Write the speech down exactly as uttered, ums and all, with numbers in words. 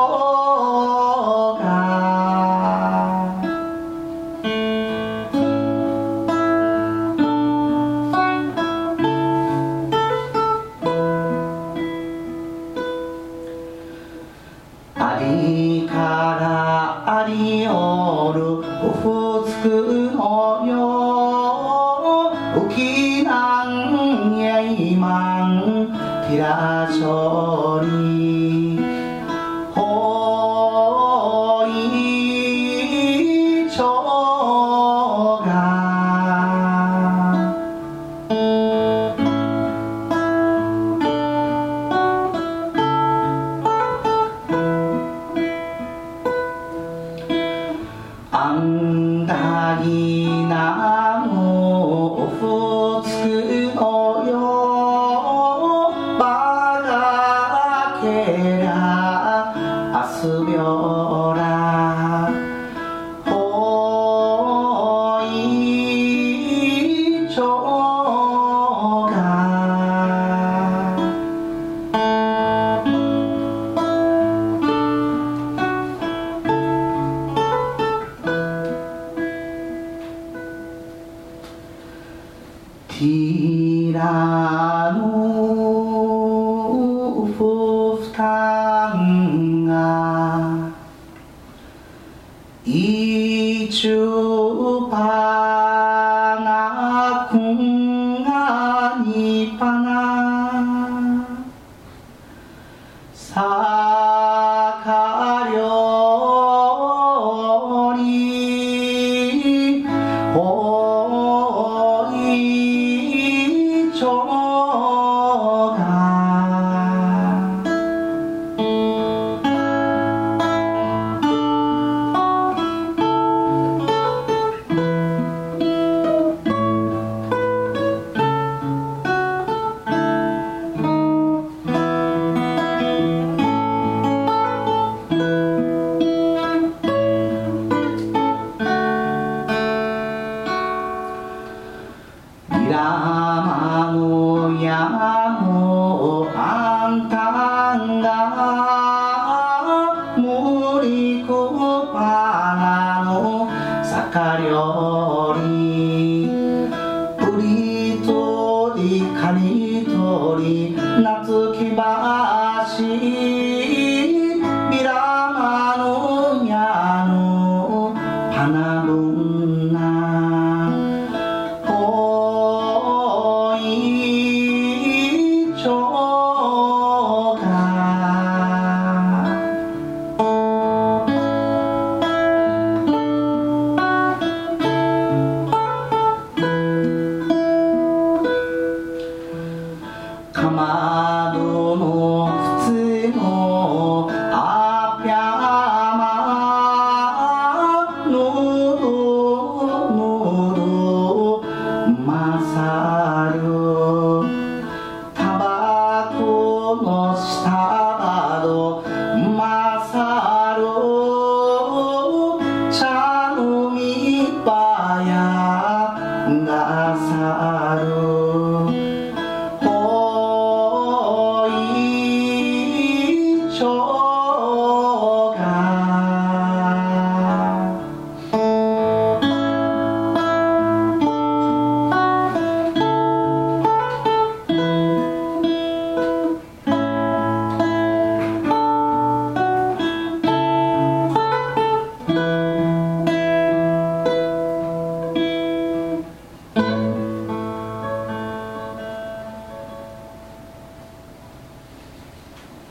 ありからありおる不服のよ浮きなんやいまんきらしょりほいちょがあんだぎなのふつくのよばがけらあすびょらほいちょがティラのふふたんがいちゅぱなくんがにぱなさかりょりほいちょが山の山もあんたんが森くばなのさかりょ